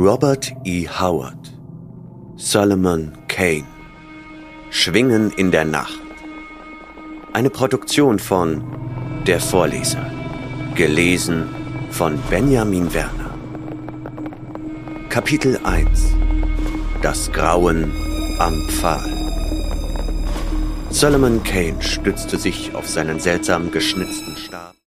Robert E. Howard, Solomon Kane. Schwingen in der Nacht. Eine Produktion von Der Vorleser. Gelesen von Benjamin Werner. Kapitel 1. Das Grauen am Pfahl. Solomon Kane stützte sich auf seinen seltsam geschnitzten Stab.